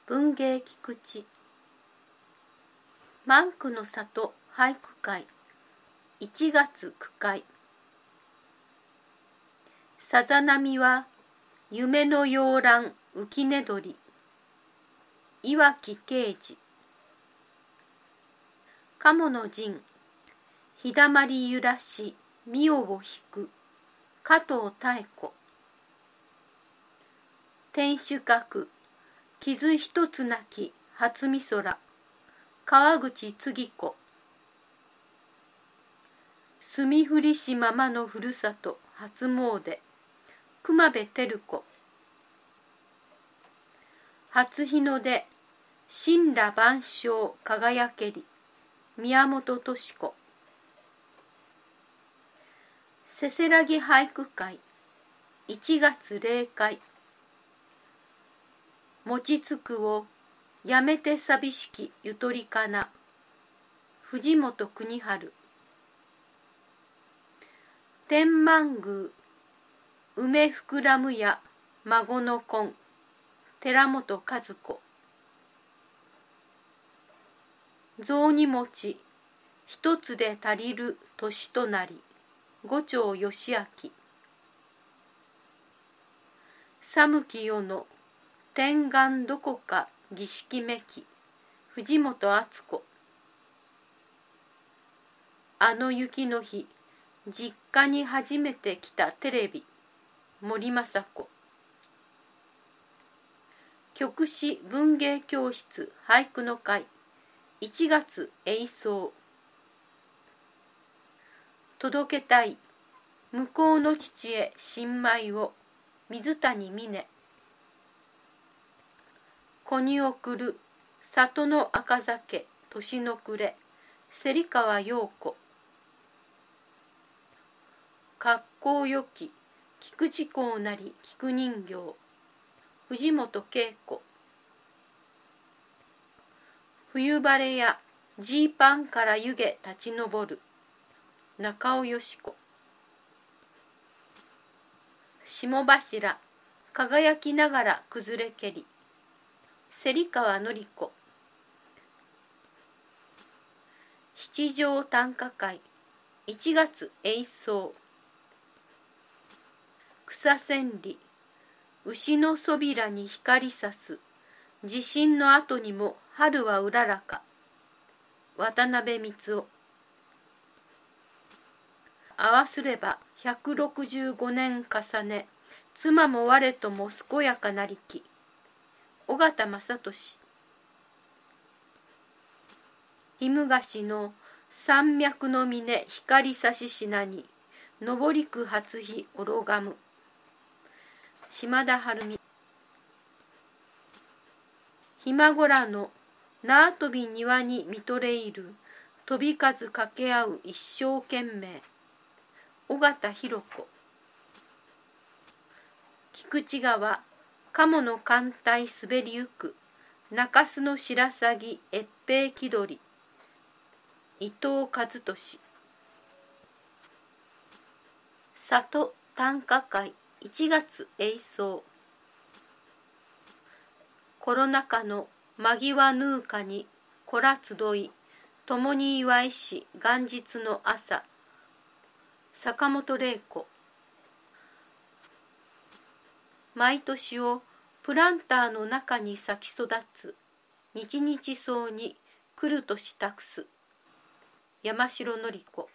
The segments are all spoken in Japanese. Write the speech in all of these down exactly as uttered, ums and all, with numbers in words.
文芸菊池万句の里俳句会いちがつくかい。さざ波は夢の洋蘭浮寝鳥岩城啓治。鴨の陣日だまり揺らし御代を引く加藤妙子。天守閣傷一つなき初美空川口次子。住降りしままのふるさと初詣熊部照子。初日の出神羅万象輝けり宮本敏子。せせらぎ俳句会いちがつ例会。餅つくをやめて寂しきゆとりかな藤本国春。天満宮梅膨らむや孫の婚寺本和子。雑煮餅一つで足りる年となり五丁義明。寒き夜の天眼どこか儀式めき藤本敦子。あの雪の日実家に初めて来たテレビ森昌子。曲師文芸教室俳句の会いちがつ永奏。届けたい向こうの父へ新米を水谷峰。子に送る里の赤酒年の暮れ芹川陽子。格好よき菊池公なり菊人形藤本恵子。冬晴れやジーパンから湯気立ち上る中尾よし子。霜柱輝きながら崩れけり芹川紀子。七条短歌会いちがつ永奏。草千里牛のそびらに光さす地震の後にも春はうららか渡辺光雄。合わすればひゃくろくじゅうごねん重ね妻も我とも健やかなりき尾形正俊。日向の山脈の峰光差し品に上りく初日おろがむ島田晴美。ひまごらの縄跳び庭に見とれいる飛び数掛け合う一生懸命尾形弘子。菊池川鴨の艦隊滑りゆく中洲の白鷺越平気取り伊藤和俊。里短歌会いちがつ永奏。コロナ禍の間際ヌーカに子ら集い共に祝いし元日の朝坂本玲子。毎年をプランターの中に咲き育つ日々草に来る年託す山城典子。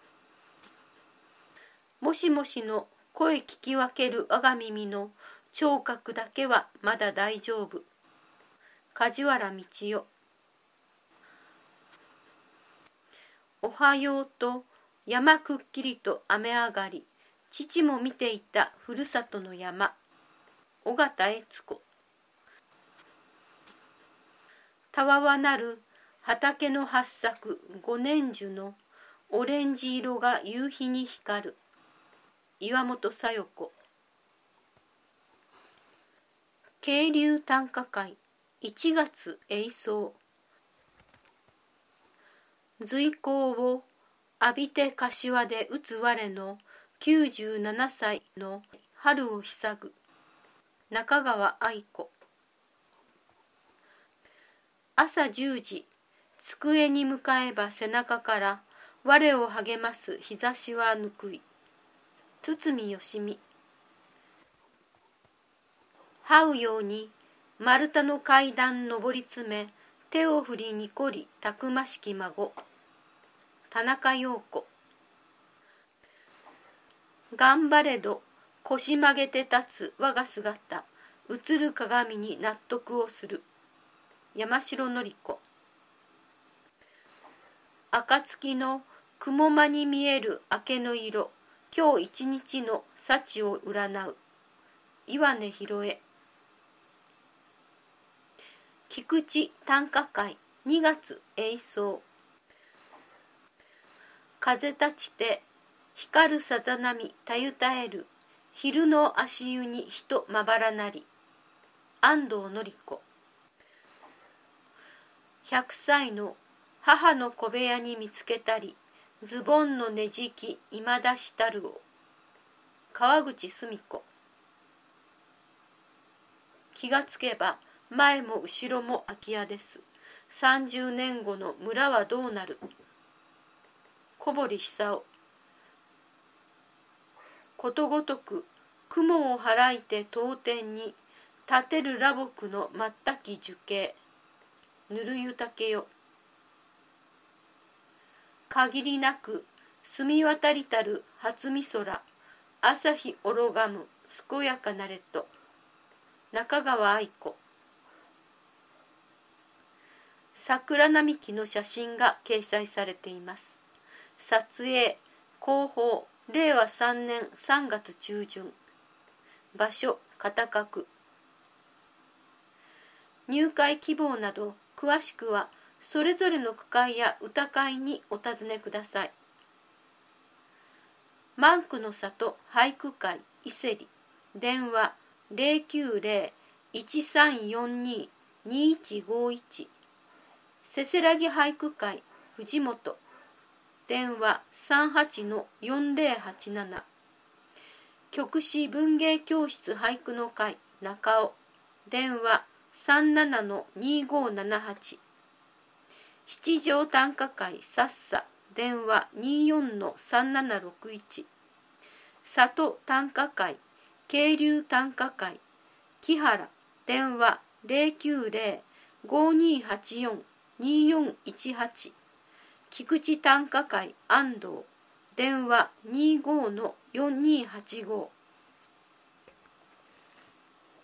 もしもしの声聞き分ける我が耳の聴覚だけはまだ大丈夫梶原道代。おはようと山くっきりと雨上がり父も見ていたふるさとの山尾形悦子。たわわなる畑の八作五年樹のオレンジ色が夕日に光る岩本小夜子。渓流短歌会いちがつ永奏。随光を浴びて柏で打つ我のきゅうじゅうななさいの春をひさぐ中川愛子。 朝十時、机に向かえば背中から我を励ます日差しはぬくい。堤よしみ。這うように丸太の階段上り詰め、手を振りにこりたくましき孫。田中陽子。頑張れど腰曲げて立つ我が姿、映る鏡に納得をする。山城典子。暁の雲間に見える明けの色、今日一日の幸を占う。岩根広恵。菊池短歌会にがつ永奏。風立ちて光るさざ波たゆたえる、昼の足湯に人まばらなり。安藤典子。百歳の母の小部屋に見つけたり、ズボンのねじきいまだしたるを。川口澄子。気がつけば前も後ろも空き家です。さんじゅうねんごの村はどうなる。小堀久夫。ことごとく雲を払いて当天に立てる裸木の全き樹形。ぬるゆたけよ。限りなく澄み渡りたる初美空、朝日おろがむ健やかなれと。中川愛子。桜並木の写真が掲載されています。撮影広報れいわさんねんさんがつちゅうじゅん。場所片角。入会希望など詳しくはそれぞれの区会や歌会にお尋ねください。万句の里俳句会伊勢里。電話 ゼロきゅうゼロ いちさんよんに にいちごいち。せせらぎ俳句会藤本。電話 さんはちのよんゼロはちなな。曲師文芸教室俳句の会中尾。電話 さんななのにごななはち。七条短歌会さっさ。電話 にじゅうよんのさんななろくいち。里短歌会渓流短歌会木原。電話 ゼロきゅうゼロ ごにはちよん によんいちはち。菊池短歌会安藤。電話 にじゅうごのよんにはちご。